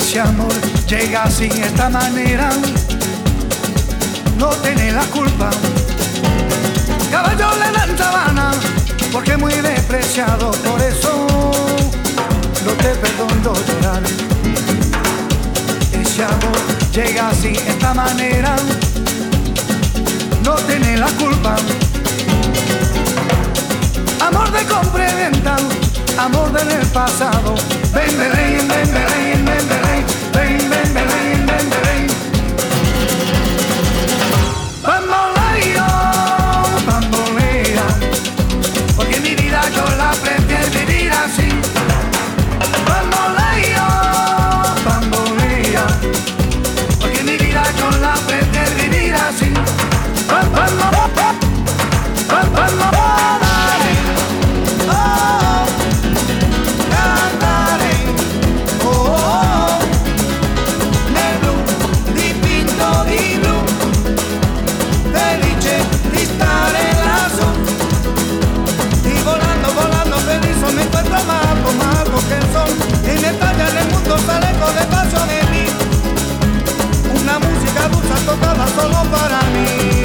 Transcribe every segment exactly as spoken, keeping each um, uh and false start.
Ese amor llega así, esta manera, no tiene la culpa. Caballo le dan sabana, porque es muy despreciado, por eso no te perdono llorar. Ese amor llega así, esta manera, no tiene la culpa. Amor de compra y venta, amor del pasado. Ven, ven, ven, ven, ven, ven, ven, ven, ven, ven, ven, ven, ven. Bamboleo, bambolea, porque mi vida yo la prefiero vivir así. Bamboleo, bambolea, porque mi vida yo la prefiero vivir así. Bam, bam, bam, bam, bam, bam. Y me talla en el mundo, sale con despacio de mí. Una música dulce tocada solo para mí.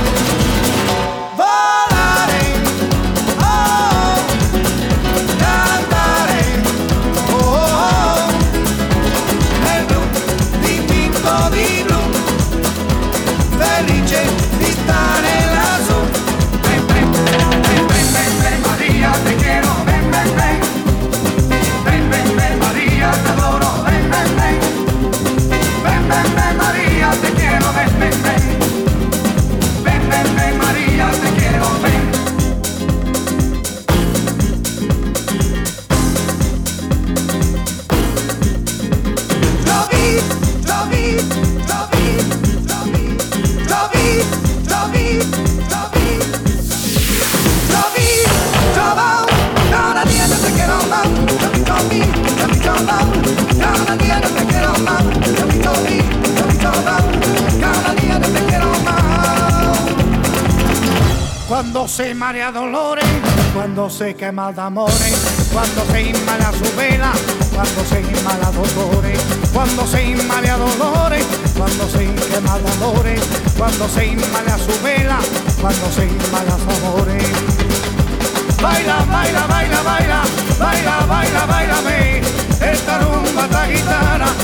Volaré, oh, cantaré, oh, oh, nel blu dipinto di blu, felice di stare lassù. Ven, ven, ven, ven, ven, ven, Maria, te quiero, ven, ven, ven. Ven, ven, ven, María, te adoro, ven, ven, ven. Ven, ven, ven, María, te quiero, ven, ven, ven. Ven, ven, ven, María, te quiero, ven. Trovi, trovi, trovi, trovi, trovi, trovi, trovi, trovi, trovo, cada día yo te quiero más. Trovi, trovi, trovo, cada día yo te quiero más. Trovi, trovi, trovi, trovo, cada día yo te quiero más. Cuando se marea dolores, cuando se quema de amores, cuando se inmala su vela, cuando se inmala dolores, cuando se inmala dolores, cuando se quema de amores, cuando se inmala su vela, cuando se inmala su amores. Baila, baila, baila, baila, baila, baila, bailame esta rumba, esta guitarra,